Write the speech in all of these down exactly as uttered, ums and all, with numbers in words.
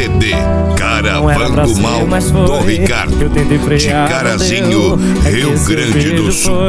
C D Caravana do Mal do Ricardo, de Carazinho, Rio Grande do Sul.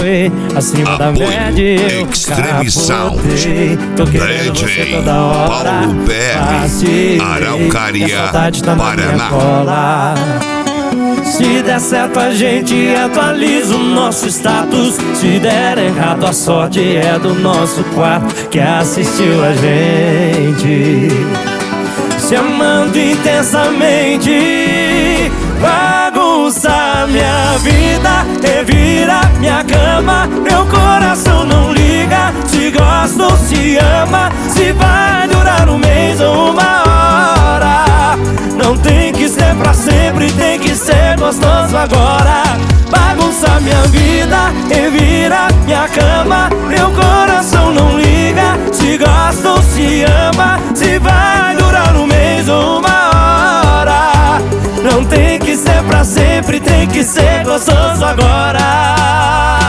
Apoio Extreme Sound, D J Paulo Perry, Araucária, Paraná. Se der certo a gente atualiza o nosso status. Se der errado a sorte é do nosso quarto que assistiu a gente se amando intensamente. Bagunça minha vida, revira minha cama. Meu coração não liga se gosta ou se ama, se vai durar um mês ou uma hora. Não tem que ser pra sempre, tem que ser gostoso agora. Bagunça minha vida, revira minha cama. Meu coração não liga se gosta ou se ama, se vai durar um mês ou uma hora. Não tem que ser pra sempre, tem que ser gostoso agora.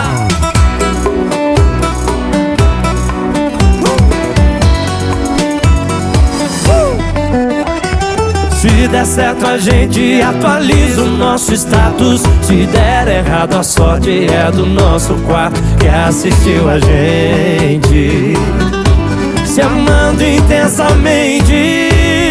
Se der certo a gente atualiza o nosso status. Se der errado a sorte é do nosso quarto que assistiu a gente se amando intensamente.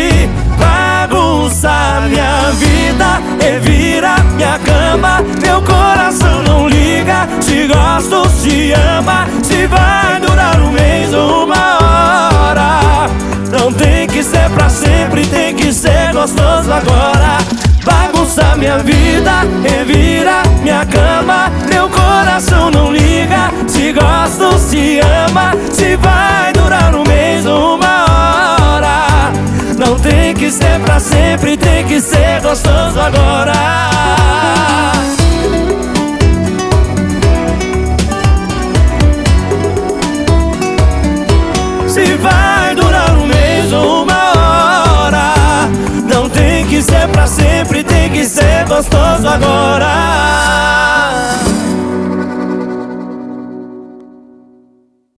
Bagunça minha vida, revira minha cama. Meu coração não liga se gosta ou se ama, se vai durar um mês ou uma hora. Não tem que ser pra sempre, tem que ser gostoso agora. Bagunça minha vida, revira minha cama. Meu coração não liga se gosta ou se ama, se vai durar um mês ou uma hora. Não tem que ser pra sempre, tem que ser gostoso agora. Se vai durar um mês ou uma hora. Não tem que ser pra sempre, tem que ser gostoso agora.